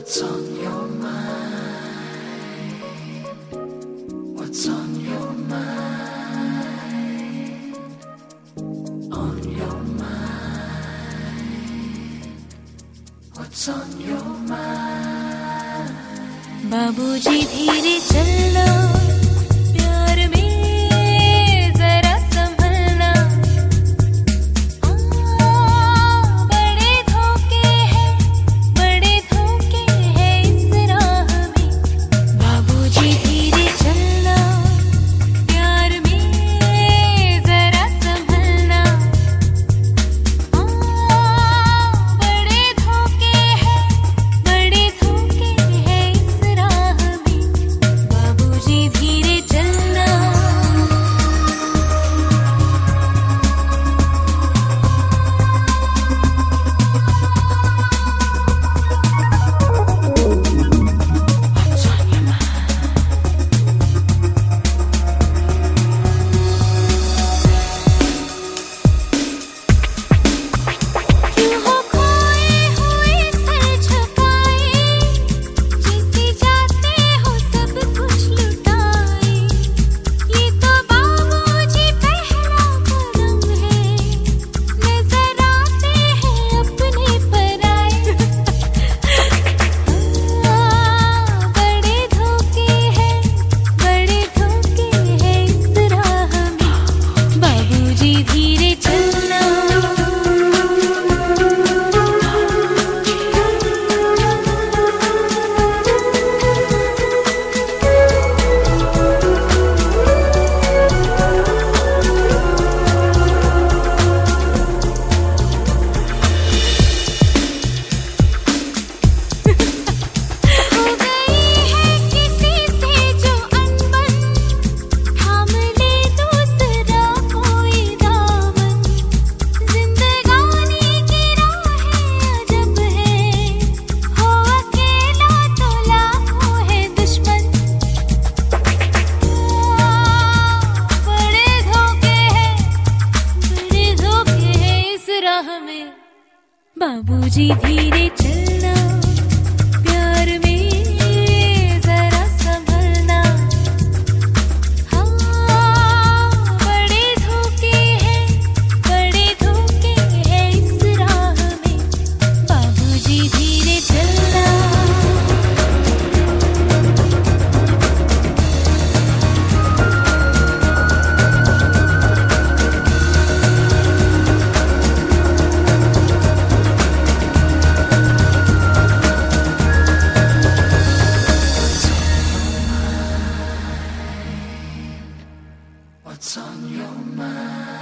What's on your mind? What's on your mind? On your mind? What's on your mind? बाबूजी धीरे चलना, प्यार में जरा संभलना, बड़े धोखे हैं, बड़े धोखे हैं इस राह में। बाबूजी धीरे चलना, प्यार में जरा संभलना, बड़े धोखे हैं, बड़े धोखे हैं इस राह में। बाबूजी धीरे चलना। क्यों हो खोए हुए सर झुकाए, जैसे जाते हो सब कुछ लुटाए। ये तो बाबूजी पहला कदम है, नजर आते हैं अपने पराए। बड़े धोखे हैं, बड़े धोखे हैं इस राह में। बाबूजी धीरे चलना। हो गई है किसी से जो अनबन, थाम ले दूसरा कोई दामन। जिंदगानी की राहें अजब है, हो अकेला तो लाखों है दुश्मन। बड़े धोखे हैं, बड़े धोखे हैं इस राह में। बाबूजी धीरे चलना, प्यार में जरा संभलना, बड़े धोखे हैं, बड़े धोखे हैं इस राह में। बाबूजी धीरे चलना। What's on your mind?